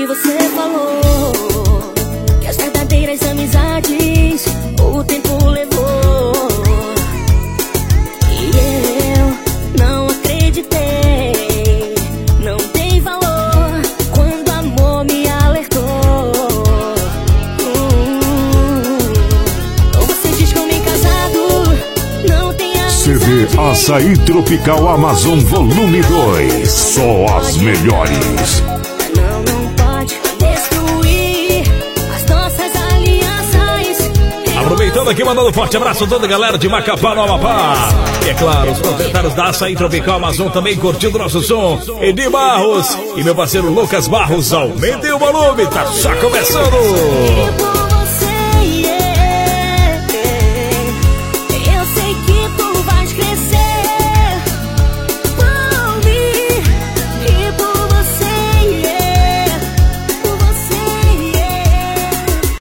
você falou que as verdadeiras amizades o tempo levou. E eu não acreditei, não dei valor quando o amor me alertou. Você diz que homem casado não tem CD Açaí Tropical Amazon Volume 2. Só as melhores. Não pode destruir as nossas alianças. Aproveitando aqui, mandando um forte abraço a toda a galera de Macapá, no Amapá. E é claro, os proprietários da Açaí Tropical Amazon também curtindo o nosso som. Edi Barros e meu parceiro Lucas Barros. Aumentem o volume, tá só começando.